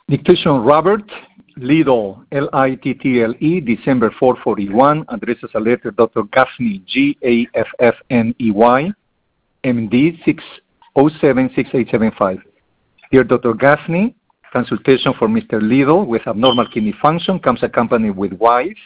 Dictation Robert Little, Little, December 441, addresses a letter Dr. Gaffney, Gaffney, MD 6076875. Dear Dr. Gaffney, consultation for Mr. Little with abnormal kidney function comes accompanied with wife.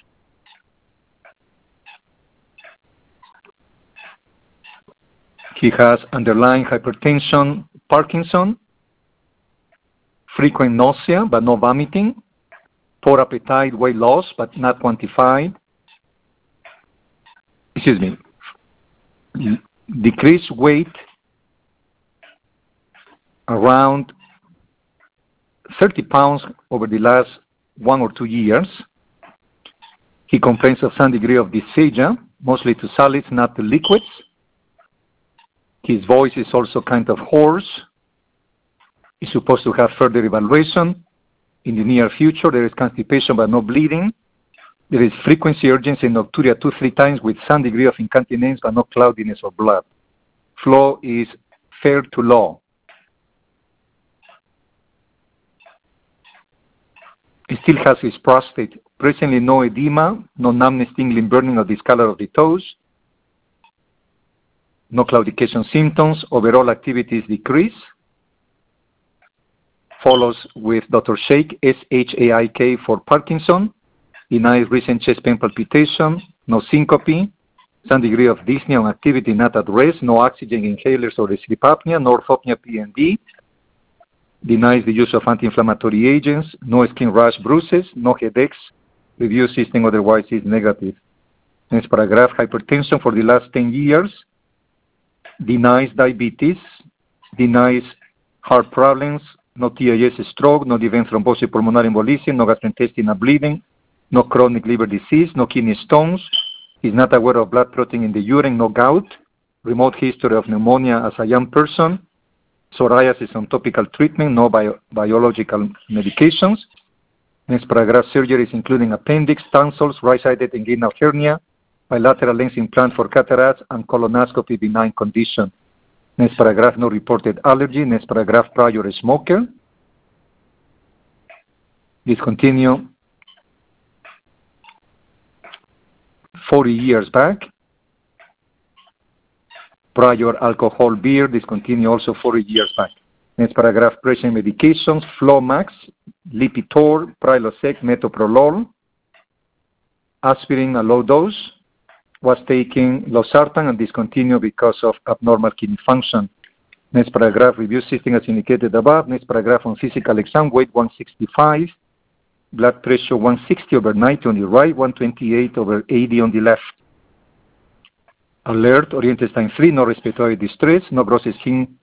He has underlying hypertension, Parkinson, frequent nausea but no vomiting, poor appetite, weight loss but not quantified. Decreased weight around 30 pounds over the last 1 or 2 years. He complains of some degree of dysphagia, mostly to solids, not to liquids. His voice is also kind of hoarse. He's supposed to have further evaluation. In the near future, there is constipation but no bleeding. There is frequency urgency and nocturia 2-3 times with some degree of incontinence but no cloudiness or blood. Flow is fair to low. He still has his prostate. Presently no edema, no numbness, tingling, burning or discolor of the toes. No claudication symptoms. Overall activity is decreased. Follows with Dr. Shaik, SHAIK for Parkinson. Denies recent chest pain palpitation. No syncope. Some degree of dyspnea on activity not at rest. No oxygen inhalers or sleep apnea. No orthopnea PND. Denies the use of anti-inflammatory agents. No skin rash, bruises. No headaches. Review system otherwise is negative. Next paragraph, hypertension for the last 10 years. Denies diabetes. Denies heart problems. No TIS stroke. No event thrombosis pulmonary embolism. No gastrointestinal bleeding. No chronic liver disease. No kidney stones. Is not aware of blood clotting in the urine. No gout. Remote history of pneumonia as a young person. Psoriasis on topical treatment. No biological medications. Next paragraph, surgeries including appendix, tonsils, right-sided inguinal hernia, bilateral lens implant for cataracts, and colonoscopy benign condition. Next paragraph, no reported allergy. Next paragraph, prior smoker. Discontinue 40 years back. Prior alcohol, beer, discontinue also 40 years back. Next paragraph, present medications, Flomax, Lipitor, Prilosec, Metoprolol, aspirin, a low dose, was taking losartan and discontinued because of abnormal kidney function. Next paragraph, review system as indicated above. Next paragraph on physical exam, weight 165, blood pressure 160 over 90 on the right, 128 over 80 on the left. Alert, Oriented-Stein 3, no respiratory distress, no gross skin,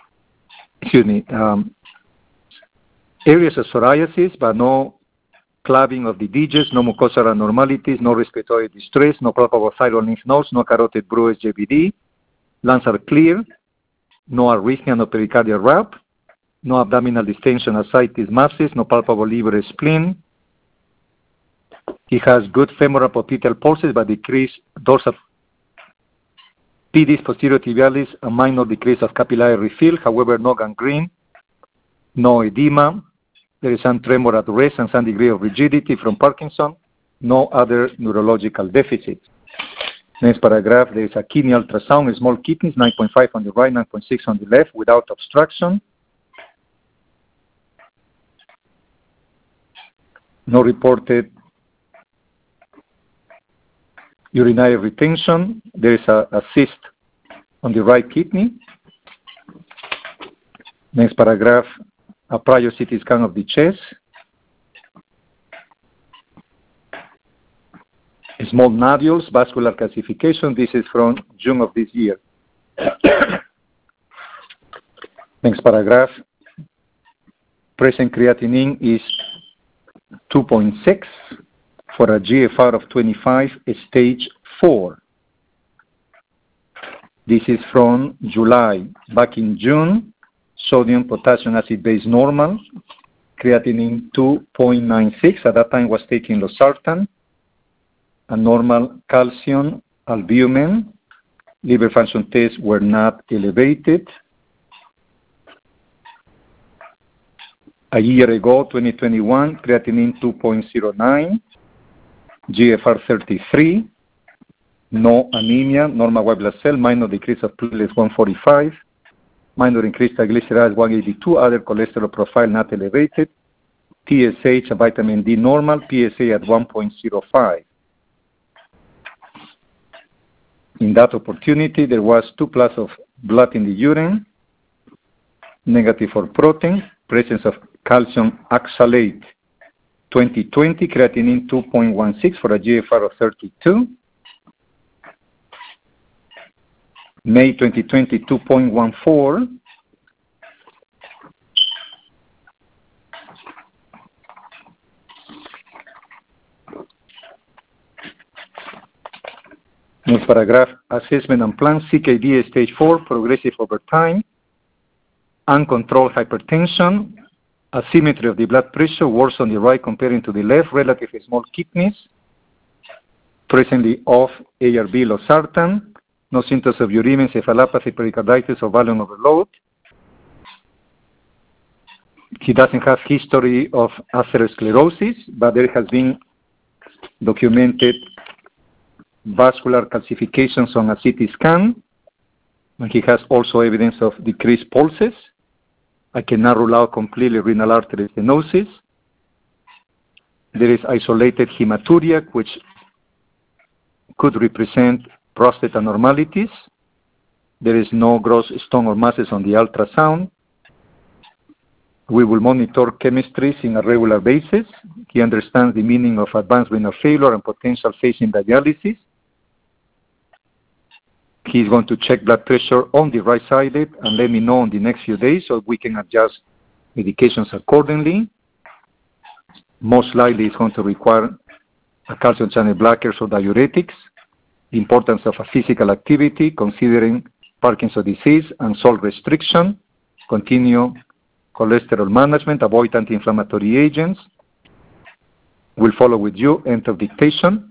areas of psoriasis, but no clubbing of the digits, no mucosal abnormalities, no respiratory distress, no palpable thyroid lymph nodes, no carotid bruise JVD, lungs are clear, no arrhythmia, no pericardial rap, no abdominal distension, ascites, masses, no palpable liver spleen. He has good femoral popliteal pulses, but decreased dorsal pedis posterior tibialis, a minor decrease of capillary refill, however, no gangrene, no edema. There is some tremor at rest and some degree of rigidity from Parkinson, no other neurological deficits. Next paragraph, there is a kidney ultrasound, small kidneys, 9.5 on the right, 9.6 on the left, without obstruction. No reported urinary retention. There is a cyst on the right kidney. Next paragraph, a prior CT scan of the chest. Small nodules, vascular calcification. This is from June of this year. Next paragraph, present creatinine is 2.6 for a GFR of 25, stage 4. This is from July. Back in June, sodium, potassium, acid base normal, creatinine 2.96. At that time was taking losartan, a normal calcium, albumin. Liver function tests were not elevated. A year ago, 2021, creatinine 2.09, GFR 33, no anemia, normal white blood cell, minor decrease of platelets 145, minor increase triglycerides 182, other cholesterol profile not elevated, TSH and vitamin D normal, PSA at 1.05. In that opportunity, there was 2 plus of blood in the urine, negative for protein, presence of calcium oxalate 2020, creatinine 2.16 for a GFR of 32. May 2020, 2.14. Next paragraph, assessment and plan, CKD stage 4, progressive over time, uncontrolled hypertension, asymmetry of the blood pressure, worse on the right comparing to the left, relatively small kidneys, presently off ARB losartan, no symptoms of uremia, encephalopathy, pericarditis, or volume overload. He doesn't have history of atherosclerosis, but there has been documented vascular calcifications on a CT scan, and he has also evidence of decreased pulses. I cannot rule out completely renal artery stenosis. There is isolated hematuria, which could represent prostate abnormalities. There is no gross stone or masses on the ultrasound. We will monitor chemistries in a regular basis. He understands the meaning of advanced renal failure and potential phasing dialysis. He's going to check blood pressure on the right side and let me know in the next few days so we can adjust medications accordingly. Most likely it's going to require a calcium channel blockers or diuretics. The importance of a physical activity, considering Parkinson's disease and salt restriction, continue cholesterol management, avoid anti-inflammatory agents. We'll follow with you, end of dictation.